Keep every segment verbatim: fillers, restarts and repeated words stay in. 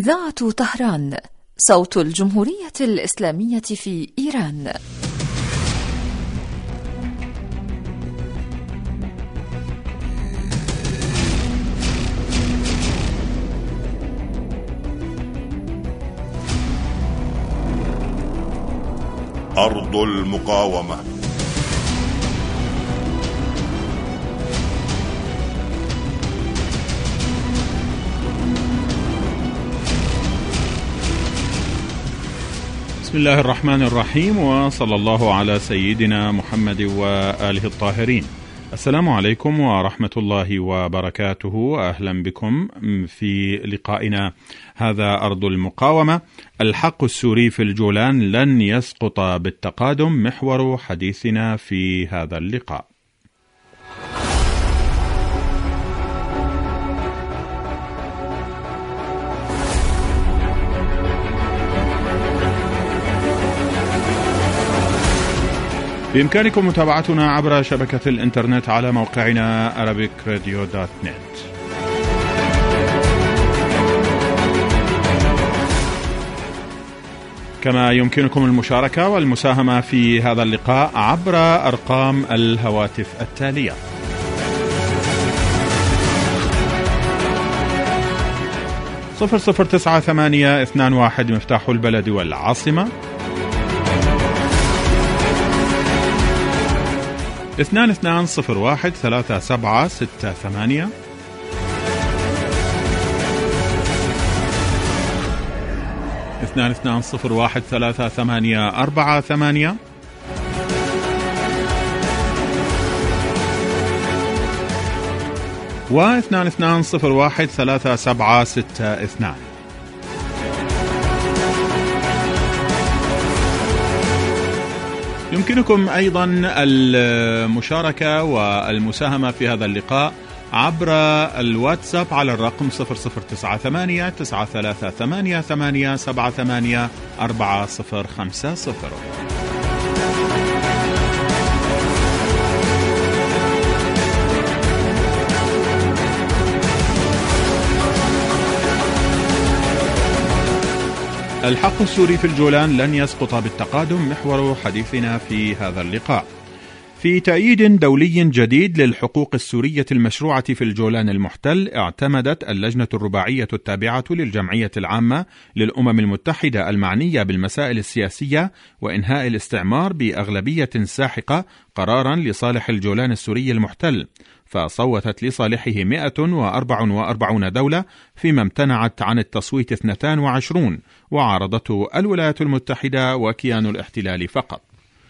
إذاعة طهران، صوت الجمهورية الإسلامية في إيران. أرض المقاومة. بسم الله الرحمن الرحيم، وصلى الله على سيدنا محمد وآله الطاهرين. السلام عليكم ورحمة الله وبركاته. أهلا بكم في لقائنا هذا أرض المقاومة. الحق السوري في الجولان لن يسقط بالتقادم، محور حديثنا في هذا اللقاء. بإمكانكم متابعتنا عبر شبكة الإنترنت على موقعنا arabic radio dot net. كما يمكنكم المشاركة والمساهمة في هذا اللقاء عبر أرقام الهواتف التالية: صفر صفر تسعة ثمانية اثنان واحد مفتاح البلد والعاصمة، اثنان اثنان صفر واحد ثلاثة سبعة ستة ثمانية، اثنان اثنان صفر واحد ثلاثة ثمانية أربعة ثمانية، واثنان اثنان صفر واحد ثلاثة سبعة ستة اثنان. يمكنكم أيضا المشاركة والمساهمة في هذا اللقاء عبر الواتساب على الرقم صفر صفر تسعة ثمانية تسعة ثلاثة ثمانية ثمانية سبعة ثمانية أربعة صفر خمسة صفر. الحق السوري في الجولان لن يسقط بالتقادم، محور حديثنا في هذا اللقاء. في تأييد دولي جديد للحقوق السورية المشروعة في الجولان المحتل، اعتمدت اللجنة الرباعية التابعة للجمعية العامة للأمم المتحدة المعنية بالمسائل السياسية وإنهاء الاستعمار بأغلبية ساحقة قرارا لصالح الجولان السوري المحتل، فصوتت لصالحه مئة وأربعة وأربعين دولة، فيما امتنعت عن التصويت اثنتان وعشرون، وعارضته الولايات المتحدة وكيان الاحتلال فقط،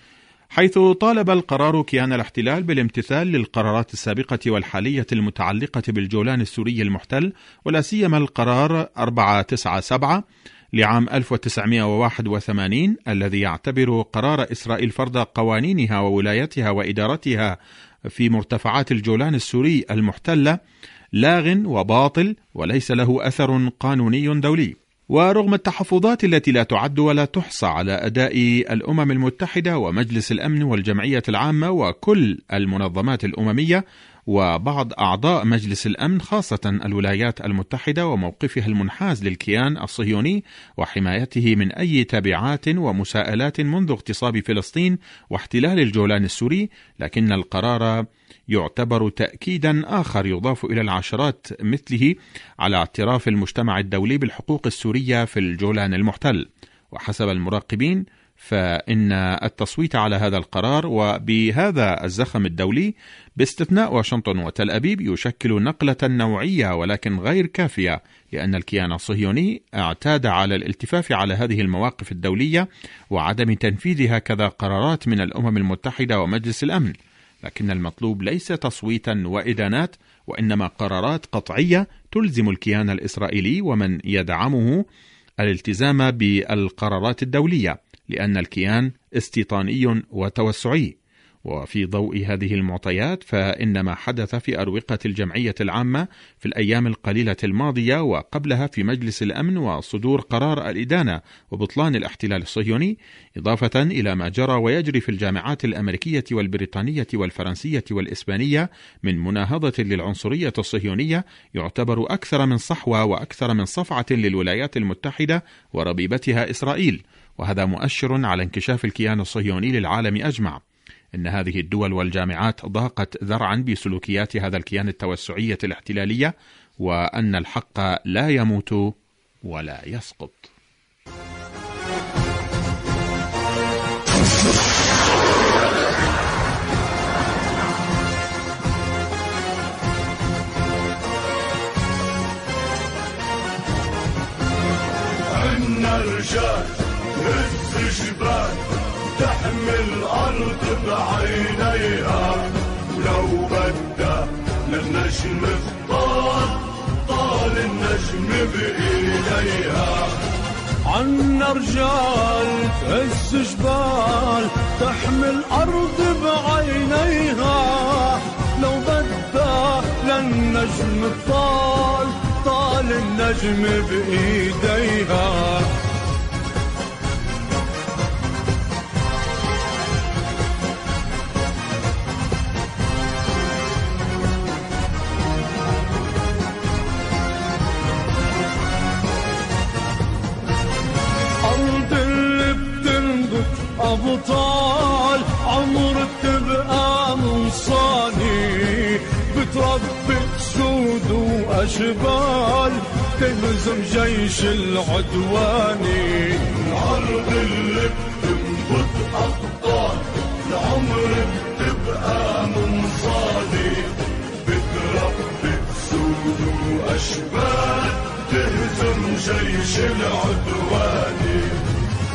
حيث طالب القرار كيان الاحتلال بالامتثال للقرارات السابقة والحالية المتعلقة بالجولان السوري المحتل، ولا سيما القرار أربعمئة وتسعة وسبعين لعام ألف وتسعمئة وواحد وثمانين الذي يعتبر قرار إسرائيل فرض قوانينها وولايتها وإدارتها في مرتفعات الجولان السوري المحتلة لاغ وباطل وليس له أثر قانوني دولي. ورغم التحفظات التي لا تعد ولا تحصى على أداء الأمم المتحدة ومجلس الأمن والجمعية العامة وكل المنظمات الأممية وبعض أعضاء مجلس الأمن خاصة الولايات المتحدة وموقفها المنحاز للكيان الصهيوني وحمايته من أي تبعات ومساءلات منذ اغتصاب فلسطين واحتلال الجولان السوري، لكن القرار يعتبر تأكيدا آخر يضاف إلى العشرات مثله على اعتراف المجتمع الدولي بالحقوق السورية في الجولان المحتل. وحسب المراقبين فإن التصويت على هذا القرار وبهذا الزخم الدولي باستثناء واشنطن وتل أبيب يشكل نقلة نوعية ولكن غير كافية، لأن الكيان الصهيوني اعتاد على الالتفاف على هذه المواقف الدولية وعدم تنفيذ هكذا قرارات من الأمم المتحدة ومجلس الأمن. لكن المطلوب ليس تصويتا وإدانات، وإنما قرارات قطعية تلزم الكيان الإسرائيلي ومن يدعمه الالتزام بالقرارات الدولية، لأن الكيان استيطاني وتوسعي، وفي ضوء هذه المعطيات فإن ما حدث في أروقة الجمعية العامة في الأيام القليلة الماضية وقبلها في مجلس الأمن وصدور قرار الإدانة وبطلان الاحتلال الصهيوني، إضافة إلى ما جرى ويجري في الجامعات الأمريكية والبريطانية والفرنسية والإسبانية من مناهضة للعنصرية الصهيونية، يعتبر أكثر من صحوة وأكثر من صفعة للولايات المتحدة وربيبتها إسرائيل، وهذا مؤشر على انكشاف الكيان الصهيوني للعالم أجمع. إن هذه الدول والجامعات ضاقت ذرعا بسلوكيات هذا الكيان التوسعية الاحتلالية، وأن الحق لا يموت ولا يسقط. عنا رجال هز جبال تحمل أرض بعينيها، ولو بدا للنجم طال طال النجم بإيديها. عنا رجال تهز جبال تحمل أرض بعينيها، لو بدا للنجم طال طال النجم بإيديها. أبطال عمرك تبقى منصاني، بتربي سود وأشبال تهزم جيش العدواني. الأرض اللي بتنبت أبطال لعمرك تبقى منصاني، بتربي سود وأشبال تهزم جيش العدواني.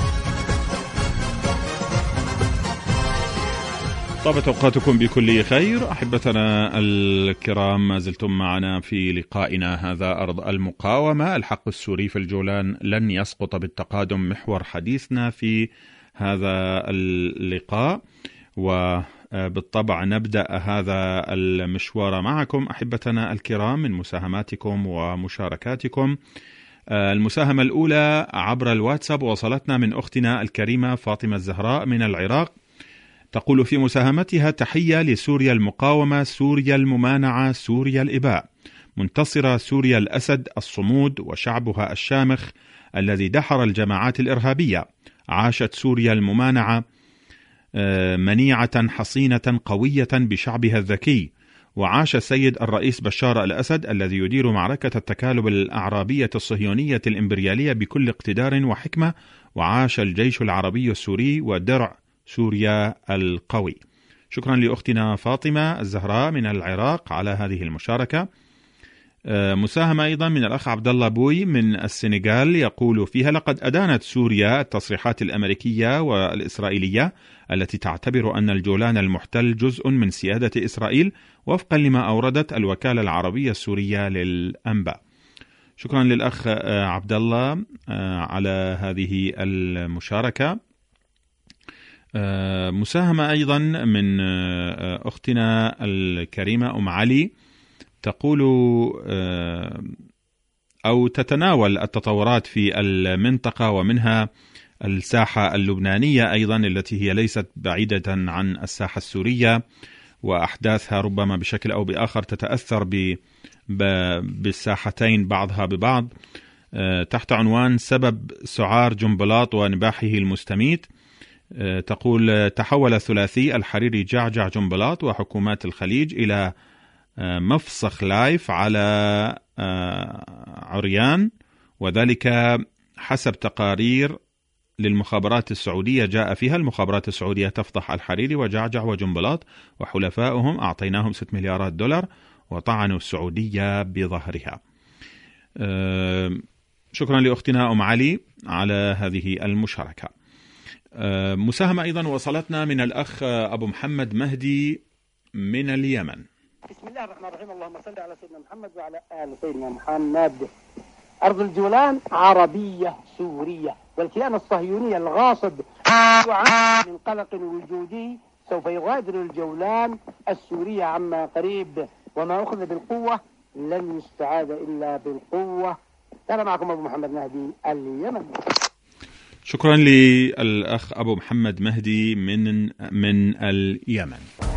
طابت أوقاتكم بكل خير. أحبتنا الكرام، ما زلتم معنا في لقائنا هذا أرض المقاومة. الحق السوري في الجولان لن يسقط بالتقادم محور حديثنا في هذا اللقاء، وبالطبع نبدأ هذا المشوار معكم أحبتنا الكرام من مساهماتكم ومشاركاتكم. المساهمة الأولى عبر الواتساب وصلتنا من أختنا الكريمة فاطمة الزهراء من العراق، تقول في مساهمتها: تحية لسوريا المقاومة، سوريا الممانعة، سوريا الإباء، منتصرة سوريا الأسد الصمود وشعبها الشامخ الذي دحر الجماعات الإرهابية. عاشت سوريا الممانعة منيعة حصينة قوية بشعبها الذكي. وعاش السيد الرئيس بشار الأسد الذي يدير معركة التكالب الأعرابية الصهيونية الإمبريالية بكل اقتدار وحكمة. وعاش الجيش العربي السوري ودرع سوريا القوي. شكرا لأختنا فاطمة الزهراء من العراق على هذه المشاركة. مساهمة أيضا من الأخ عبد الله بوي من السنغال، يقول فيها: لقد أدانت سوريا التصريحات الأمريكية والإسرائيلية التي تعتبر أن الجولان المحتل جزء من سيادة إسرائيل وفقا لما أوردت الوكالة العربية السورية للأنباء. شكرا للأخ عبد الله على هذه المشاركة. مساهمة أيضا من أختنا الكريمة أم علي، تقول أو تتناول التطورات في المنطقة ومنها الساحة اللبنانية أيضا التي هي ليست بعيدة عن الساحة السورية، وأحداثها ربما بشكل أو بآخر تتأثر بالساحتين بعضها ببعض، تحت عنوان سبب سعار جنبلاط ونباحه المستميت. تقول: تحول الثلاثي الحريري جعجع جنبلاط وحكومات الخليج إلى مفسخ لايف على عريان، وذلك حسب تقارير للمخابرات السعودية جاء فيها المخابرات السعودية تفضح الحريري وجعجع وجنبلاط وحلفائهم، أعطيناهم ستة مليارات دولار وطعنوا السعودية بظهرها. شكرا لأختنا أم علي على هذه المشاركة. مساهمة أيضا وصلتنا من الأخ أبو محمد مهدي من اليمن. بسم الله الرحمن الرحيم، اللهم صل على سيدنا محمد وعلى آل سيدنا محمد. أرض الجولان عربية سورية، والكيان الصهيوني الغاصب من قلق وجودي سوف يغادر الجولان السورية عما قريب، وما أخذ بالقوة لن يستعاد إلا بالقوة. كان معكم أبو محمد مهدي اليمن. شكرا للأخ أبو محمد مهدي من من اليمن.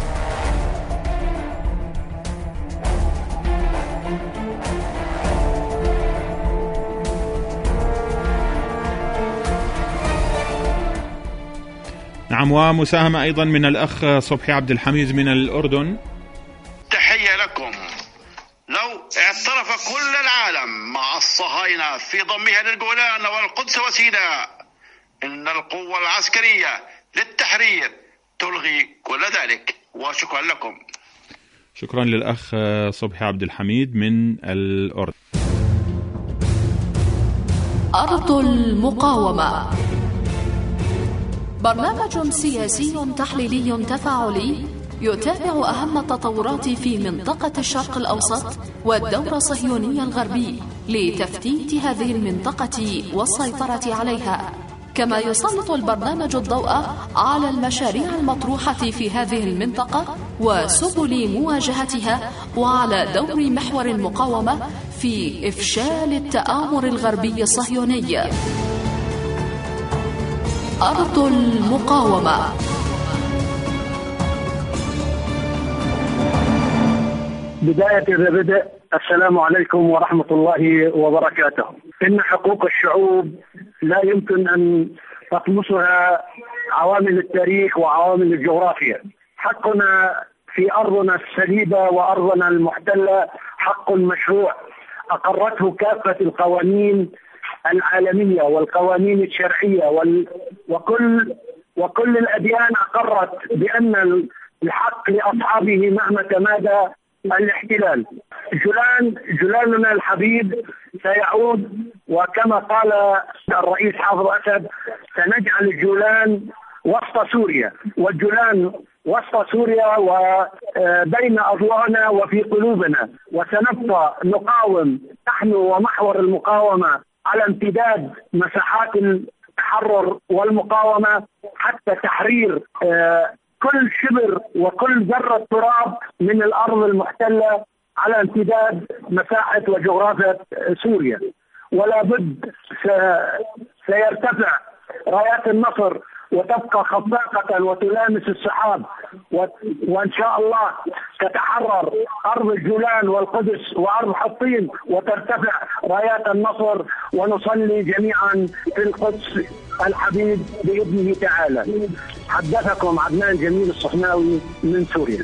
نعم، ومساهمة أيضا من الأخ صبحي عبد الحميد من الأردن. تحية لكم. لو اعترف كل العالم مع الصهاينة في ضمها للجولان والقدس وسيناء إن القوة العسكرية للتحرير تلغي كل ذلك. وشكرا لكم. شكرا للأخ صبحي عبد الحميد من الأردن. أرض المقاومة، برنامج سياسي تحليلي تفاعلي يتابع أهم التطورات في منطقة الشرق الأوسط والدور الصهيوني الغربي لتفتيت هذه المنطقة والسيطرة عليها، كما يسلط البرنامج الضوء على المشاريع المطروحة في هذه المنطقة وسبل مواجهتها، وعلى دور محور المقاومة في إفشال التآمر الغربي الصهيوني. أرض المقاومة. بداية البدء، السلام عليكم ورحمة الله وبركاته. إن حقوق الشعوب لا يمكن أن تطمسها عوامل التاريخ وعوامل الجغرافيا. حقنا في أرضنا السليبة وأرضنا المحتلة حق مشروع أقرته كافة القوانين العالمية والقوانين الشرعية وال... وكل وكل الأديان أقرت بأن الحق لأصحابه مهما تمادى الاحتلال. جولان جولاننا الحبيب سيعود، وكما قال الرئيس حافظ أسد سنجعل الجولان وسط سوريا، والجولان وسط سوريا وبين أضلاعنا وفي قلوبنا، وسنبقى نقاوم نحن ومحور المقاومة على امتداد مساحات التحرر والمقاومة حتى تحرير كل شبر وكل ذرة تراب من الأرض المحتلة على امتداد مساحة وجغرافيا سوريا. ولا بد سيرتفع رايات النصر وتبقى خفاقة وتلامس السحاب، وإن شاء الله تتحرر أرض الجولان والقدس وأرض حطين وترتفع رايات النصر، ونصلي جميعا في القدس الحبيب بإذنه تعالى. حدثكم عدنان جميل الصحناوي من سوريا.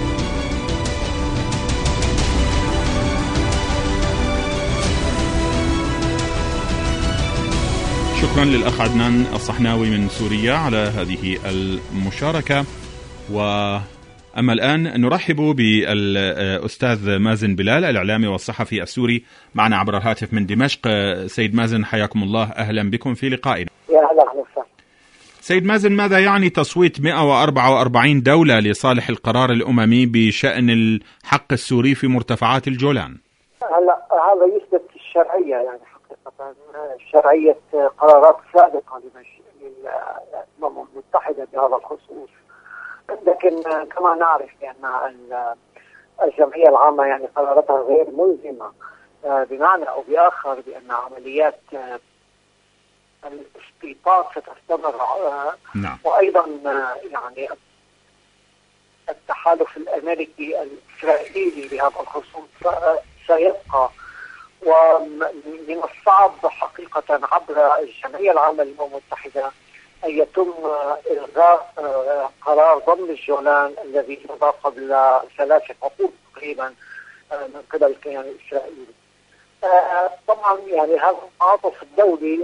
شكرا للأخ عدنان الصحناوي من سوريا على هذه المشاركة. وأما الآن نرحب بالأستاذ مازن بلال الإعلامي والصحفي السوري معنا عبر الهاتف من دمشق. سيد مازن حياكم الله، أهلا بكم في لقائنا. يا هلا وسهلا. سيد مازن، ماذا يعني تصويت مئة وأربعة وأربعين دولة لصالح القرار الأممي بشأن الحق السوري في مرتفعات الجولان؟ هلا هذا يثبت الشرعية، يعني حقيقة شرعية قرارات سابقة للأمم المتحدة بهذا الخصوص. لكن كما نعرف بأن الجمعية العامة يعني قراراتها غير ملزمة، بمعنى أو بآخر بأن عمليات الاستيطان ستستمر. نعم. وأيضا يعني التحالف الأمريكي الإسرائيلي بهذا الخصوص سيبقى. ومن الصعب حقيقة عبر الجمعية العامة للأمم المتحدة أن يتم إلغاء قرار ضم الجولان الذي مضى قبل ثلاثة عقود تقريبا من قبل الكيان الإسرائيلي. طبعا يعني هذا التعاطف الدولي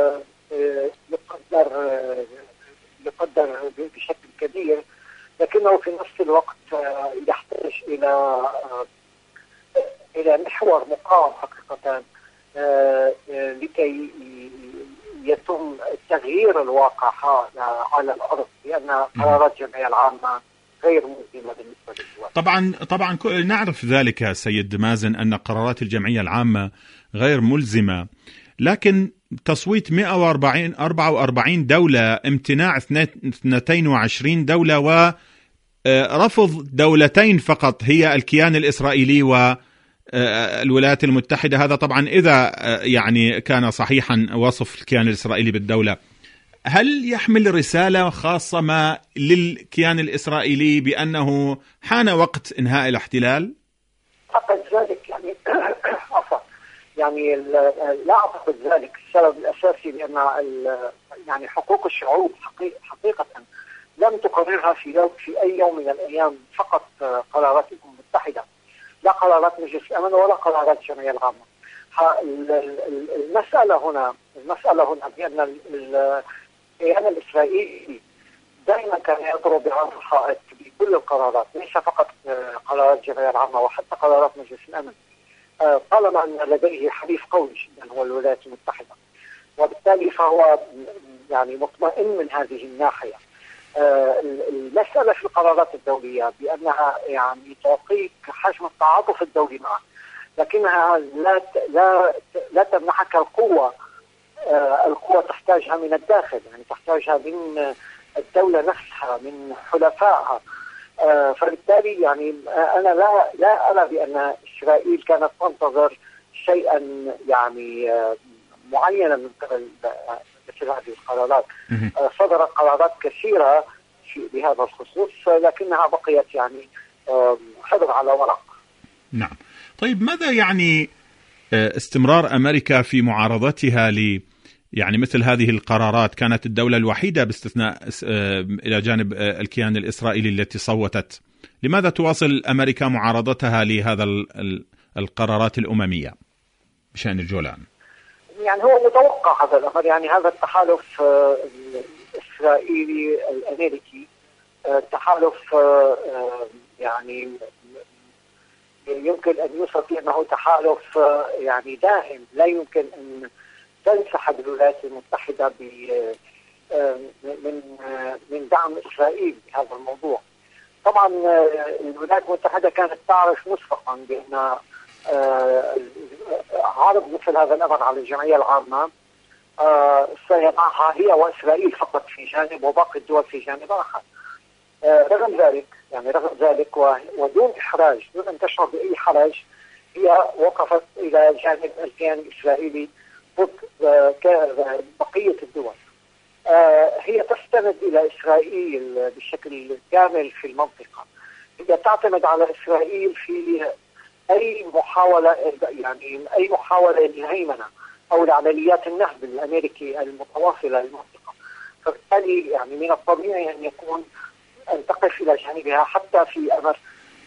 يقدر يقدر بشكل كبير، لكنه في نفس الوقت يحتاج إلى إلى محور مقاوم حقيقة لكي يتم تغيير الواقع على الأرض، لأن قرارات الجمعية العامة غير ملزمة بالنسبة للدول. طبعا طبعا نعرف ذلك سيد مازن أن قرارات الجمعية العامة غير ملزمة، لكن تصويت مئة وأربعة وأربعين دولة، امتناع اثنين وعشرين دولة، رفض دولتين فقط هي الكيان الإسرائيلي والولايات المتحدة. هذا طبعا إذا يعني كان صحيحا وصف الكيان الإسرائيلي بالدولة. هل يحمل رسالة خاصة ما للكيان الإسرائيلي بأنه حان وقت إنهاء الاحتلال؟ أعتقد ذلك يعني عفوا يعني لا أعتقد ذلك. السبب الأساسي لأن يعني حقوق الشعوب حقيقة لم تقررها في يوم في أي يوم من الأيام فقط قرارات الأمم المتحدة، لا قرارات مجلس الأمن ولا قرارات الجمعية العامة. المسألة هنا المسألة هنا بأن الكيان الإسرائيلي دائما كان يضرب بعرض الحائط بكل القرارات، ليس فقط قرارات الجمعية العامة وحتى قرارات مجلس الأمن، طالما أن لديه حليف قوي جدا هو الولايات المتحدة، وبالتالي فهو يعني مطمئن من هذه الناحية. المسألة في القرارات الدولية بأنها يعني تعطيك حجم التعاطف الدولي معه، لكنها لا لا لا تمنحك القوة. القوة تحتاجها من الداخل، يعني تحتاجها من الدولة نفسها، من حلفائها. فبالتالي يعني أنا لا لا أرى بأن إسرائيل كانت تنتظر شيئا يعني معينا من قبل مثل هذه القرارات. صدرت قرارات كثيرة بهذا الخصوص، لكنها بقيت يعني حبر على ورق. نعم. طيب ماذا يعني استمرار أمريكا في معارضتها ل يعني مثل هذه القرارات؟ كانت الدولة الوحيدة باستثناء إلى جانب الكيان الإسرائيلي التي صوتت. لماذا تواصل أمريكا معارضتها لهذا القرارات الأممية بشأن الجولان؟ يعني هو متوقع هذا الأمر، يعني هذا التحالف الإسرائيلي الأمريكي تحالف يعني يمكن أن يوصف أنه تحالف يعني دائم، لا يمكن أن تنسحب الولايات المتحدة من من دعم إسرائيل بهذا الموضوع. طبعا الولايات المتحدة كانت تعرف مسبقا بأن عرض مثل هذا الأمر على الجمعية العامة سيضعها هي وإسرائيل فقط في جانب وباقي الدول في جانب آخر. رغم ذلك يعني رغم ذلك ودون إحراج، دون أن تشعر بأي حرج، هي وقفت إلى جانب الكيان الإسرائيلي ضد بقية الدول. هي تستند إلى إسرائيل بشكل كامل في المنطقة. هي تعتمد على إسرائيل في أي محاولة يعني أي محاولة للهيمنة أو لعمليات النهب الأمريكي المتواصلة للمنطقة. فبالتالي يعني من الطبيعي أن يكون أن تقف إلى جانبها حتى في أمر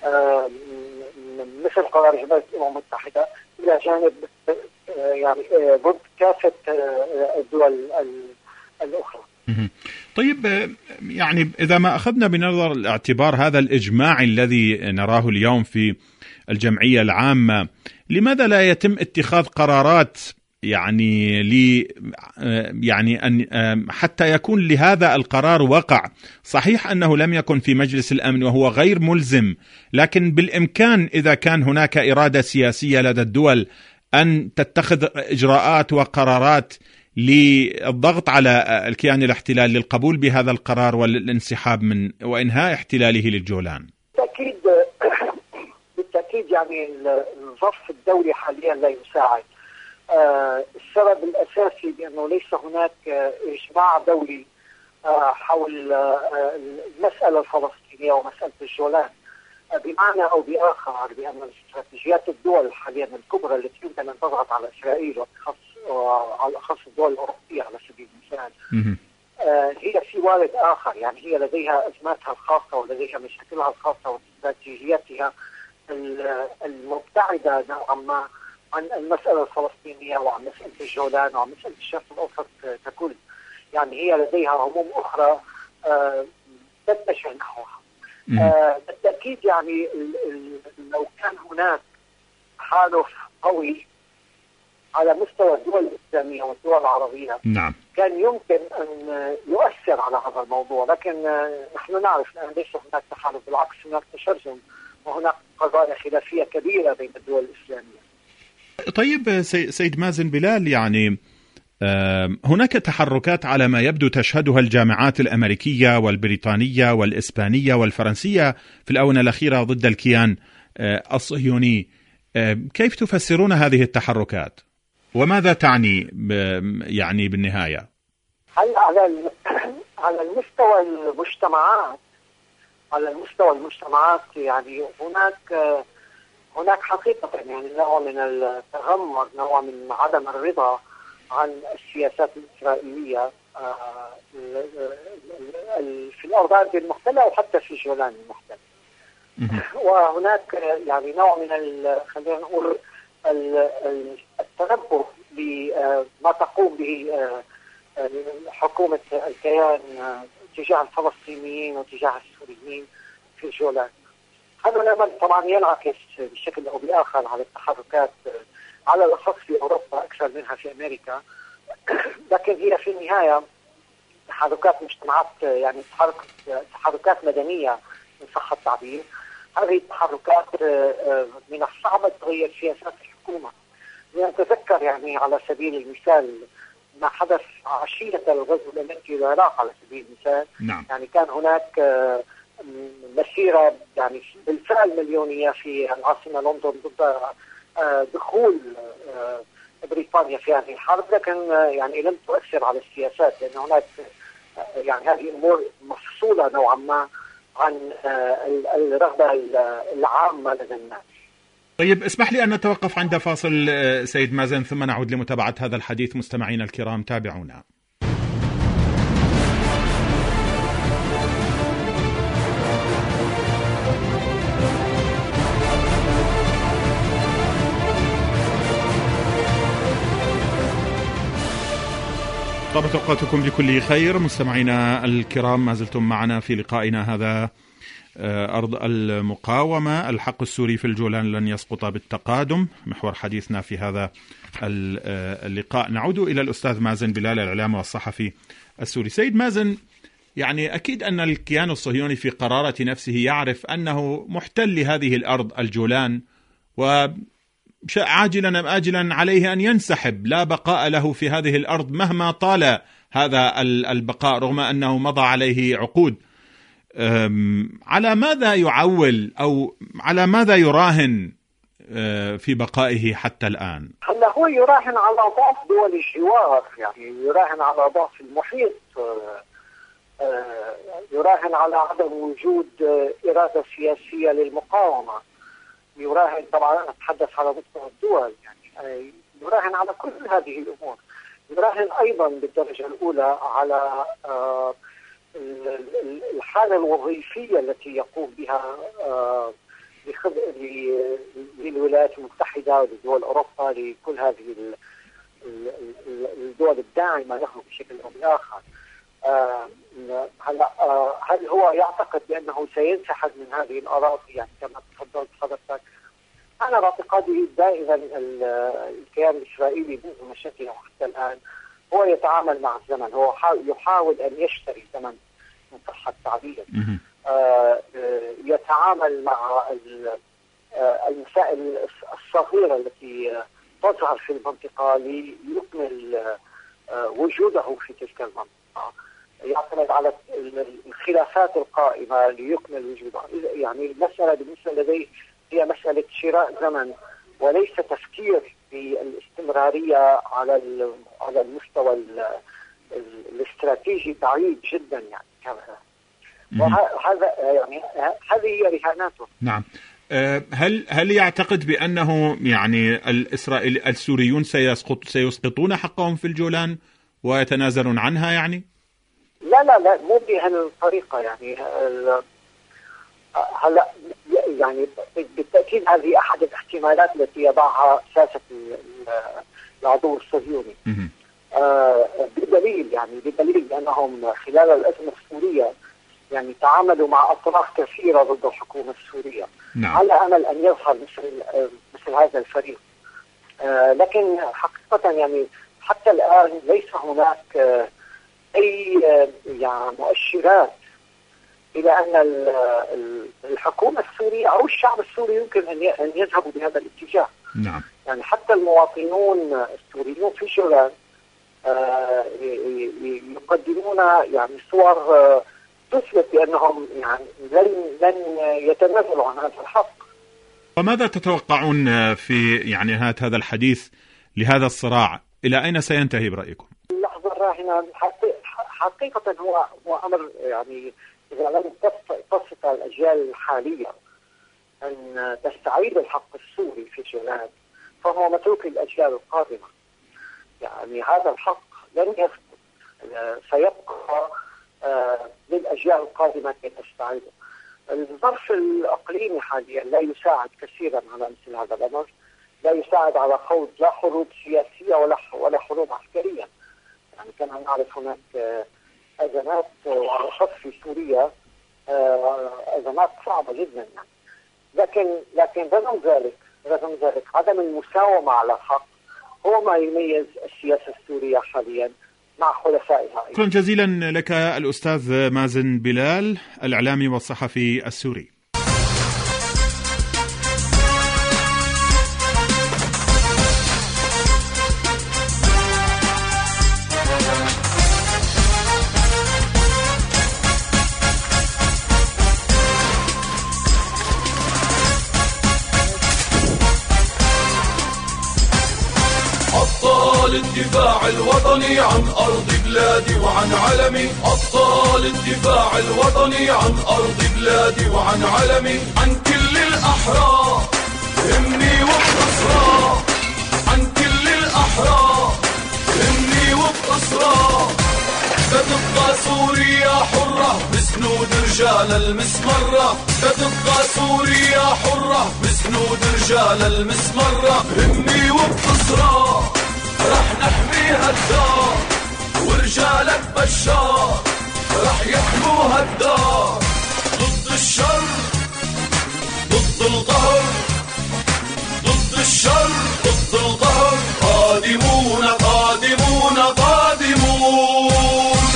مثل قرار جمعية الأمم المتحدة إلى جانب يعني ضد كافة الدول الأخرى. طيب يعني إذا ما أخذنا بنظر الاعتبار هذا الإجماع الذي نراه اليوم في الجمعية العامة، لماذا لا يتم اتخاذ قرارات يعني لي يعني أن حتى يكون لهذا القرار وقع؟ صحيح أنه لم يكن في مجلس الأمن وهو غير ملزم، لكن بالإمكان إذا كان هناك إرادة سياسية لدى الدول أن تتخذ إجراءات وقرارات للضغط على الكيان الاحتلال للقبول بهذا القرار والانسحاب من وإنهاء احتلاله للجولان. بالتأكيد بالتأكيد يعني الظرف الدولي حاليا لا يساعد. آه السبب الأساسي بأنه ليس هناك آه إجماع دولي آه حول آه المسألة الفلسطينية ومسألة الجولان، آه بمعنى أو بآخر بأن استراتيجيات الدول حاليا الكبرى التي يمكن أن تضغط على إسرائيل وعلى أخص الدول الأوروبية على سبيل المثال آه هي في وارد آخر، يعني هي لديها أزماتها الخاصة ولديها مشاكلها الخاصة واستراتيجياتها المبتعدة نوعا ما عن المسألة الفلسطينية وعن مسألة الجولان وعن مسألة الشرق الأوسط ككل. يعني هي لديها هموم أخرى آه تتجه نحوها. آه بالتأكيد يعني لو كان هناك تحالف قوي على مستوى الدول الإسلامية والدول العربية، نعم، كان يمكن أن يؤثر على هذا الموضوع، لكن آه نحن نعرف أن ليس هناك تحالف، بالعكس هناك تشرذم وهناك قضايا خلافية كبيرة بين الدول الإسلامية. طيب سيد مازن بلال، يعني هناك تحركات على ما يبدو تشهدها الجامعات الأمريكية والبريطانية والإسبانية والفرنسية في الآونة الأخيرة ضد الكيان الصهيوني. كيف تفسرون هذه التحركات وماذا تعني يعني بالنهاية؟ هل على على المستوى المجتمعات على المستوى المجتمعات يعني هناك هناك حقيقة يعني نوع من التغمر، نوع من عدم الرضا عن السياسات الإسرائيلية في الأرض المحتلة وحتى في جولان المحتل. وهناك يعني نوع من خلينا نقول التنبه بما تقوم به حكومة الكيان تجاه الفلسطينيين وتجاه السوريين في جولان. هذا الأمر طبعا ينعكس بشكل أو بآخر على التحركات على الأخص في أوروبا أكثر منها في أمريكا، لكن هي في النهاية تحركات مجتمعات يعني تحركات مدنية إن صح التعبير. هذه التحركات من الصعب تغير سياسات الحكومة. نتذكر يعني على سبيل المثال ما حدث عشية الغزو الأمريكي للعراق على سبيل المثال. نعم. يعني كان هناك مسيرة يعني بالفعل مليونية في العاصمة لندن ضد دخول بريطانيا في هذه الحرب، لكن يعني لم تؤثر على السياسات لأن هناك يعني هذه أمور مفصولة نوعا ما عن الرغبة العامة لدى الناس. طيب اسمح لي أن نتوقف عند فاصل سيد مازن ثم نعود لمتابعة هذا الحديث. مستمعينا الكرام تابعونا. طابت أوقاتكم بكل خير. مستمعينا الكرام ما زلتم معنا في لقائنا هذا أرض المقاومة، الحق السوري في الجولان لن يسقط بالتقادم، محور حديثنا في هذا اللقاء. نعود إلى الأستاذ مازن بلال الإعلامي والصحفي السوري. سيد مازن، يعني أكيد أن الكيان الصهيوني في قرارة نفسه يعرف أنه محتل لهذه الأرض الجولان، وعاجلا أم آجلا عليه أن ينسحب، لا بقاء له في هذه الأرض مهما طال هذا البقاء رغم أنه مضى عليه عقود. على ماذا يعول أو على ماذا يراهن في بقائه حتى الآن؟ هلا هو يراهن على ضعف دول الجوار، يعني يراهن على ضعف المحيط، يراهن على عدم وجود إرادة سياسية للمقاومة، يراهن طبعا أتحدث على مستوى الدول، يعني يراهن على كل هذه الأمور. يراهن أيضا بالدرجة الأولى على الحالة الوظيفية التي يقوم بها للولايات المتحدة ولدول أوروبا، لكل هذه الدول الداعمة له بشكل أو بآخر. هلا هل هو يعتقد بأنه سينسحب من هذه الأراضي يعني كما تفضلت حضرتك؟ أنا باعتقادي دائما الكيان الإسرائيلي منذ مشاكله حتى الآن هو يتعامل مع الزمن، هو يحاول أن يشتري زمن من صح التعبير. آه يتعامل مع المسائل الصغيرة التي تظهر في المنطقة ليكمل آه وجوده في تلك المنطقة، يعتمد على الخلافات القائمة ليكمل وجوده. يعني المسألة بالنسبة لديه هي مسألة شراء زمن وليس تفكير بالاستمرارية على على المستوى الاستراتيجي بعيد جدا يعني. وهذا يعني هذه هي رهاناته. نعم. هل هل يعتقد بأنه يعني الإسرائيل السوريون سيسقط سيسقطون حقهم في الجولان ويتنازلون عنها يعني؟ لا لا لا مو بهذه الطريقة يعني. هلا يعني بالتأكيد هذه أحد الاحتمالات التي يضعها ساسة العدو الصهيوني. آه بدليل يعني بدليل أنهم خلال الأزمة السورية يعني تعاملوا مع أطراف كثيرة ضد الحكومة السورية. نعم. على أمل أن يظهر مثل مثل هذا الفريق. آه لكن حقيقة يعني حتى الآن ليس هناك آه أي آه يعني مؤشرات إلى أن الحكومة السورية أو الشعب السوري يمكن أن يذهبوا بهذا الاتجاه. نعم. يعني حتى المواطنون السوريون في جولان يقدمون يعني صور تثبت بأنهم يعني لن لن يتنازلوا عن هذا الحق. وماذا تتوقعون في يعني هذا الحديث لهذا الصراع؟ إلى أين سينتهي برأيكم؟ اللحظة الراهنة حقيقة هو هو أمر يعني إذا لم تستطع الأجيال الحالية أن تستعيد الحق السوري في الجولان فهو متروك للأجيال القادمة. يعني هذا الحق لن يثبت، سيبقى للأجيال القادمة كي تستعيده. الظرف الإقليمي حاليا لا يساعد كثيرا على مثل هذا الأمر، لا يساعد على خوض لا حروب سياسية ولا ولا حروب عسكرية. يعني كما نعرف هناك أزمات على الخط في سوريا، أزمات صعبة جدا يعني. لكن لكن رغم ذلك رغم ذلك عدم المساومة على الحق هو ما يميز السياسة السورية حاليا مع خلفائها. شكرا جزيلا لك الأستاذ مازن بلال، الإعلامي والصحفي السوري. الدفاع الوطني عن أرض بلادي وعن علمي، أبطال الدفاع الوطني عن أرض بلادي وعن علمي، عن كل الأحرار همي وبأسرار، عن كل الأحرار همي وبأسرار، ستبقى سوريا حرة بسنود رجال المسمرة، ستبقى سوريا حرة بسنود رجال المسمرة، همي وبأسرار رح نحميها الدار ورجالك بشار رح يحموها الدار، ضد الشر ضد القهر، ضد الشر ضد القهر، قادمون قادمون قادمون.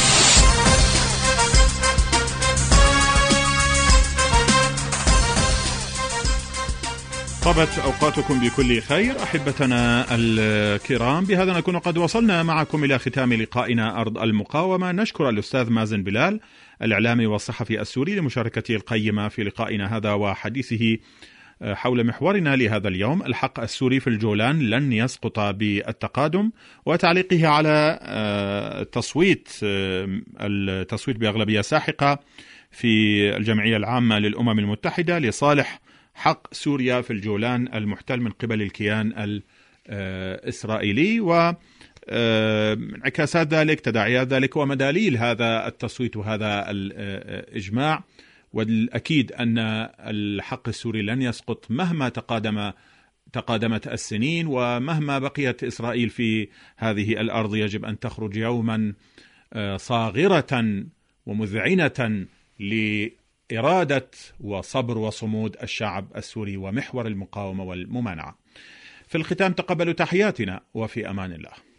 طابت أوقاتكم بكل خير أحبتنا الكرام. بهذا نكون قد وصلنا معكم إلى ختام لقائنا أرض المقاومة. نشكر الأستاذ مازن بلال الإعلامي والصحفي السوري لمشاركته القيمة في لقائنا هذا وحديثه حول محورنا لهذا اليوم، الحق السوري في الجولان لن يسقط بالتقادم، وتعليقه على التصويت التصويت بأغلبية ساحقة في الجمعية العامة للأمم المتحدة لصالح حق سوريا في الجولان المحتل من قبل الكيان الإسرائيلي، وانعكاسات ذلك، تداعيات ذلك، ومداليل هذا التصويت وهذا الإجماع. والأكيد أن الحق السوري لن يسقط مهما تقادم تقادمت السنين، ومهما بقيت إسرائيل في هذه الأرض يجب أن تخرج يوما صاغرة ومذعنة لإرادة وصبر وصمود الشعب السوري ومحور المقاومة والممانعة. في الختام تقبلوا تحياتنا وفي أمان الله.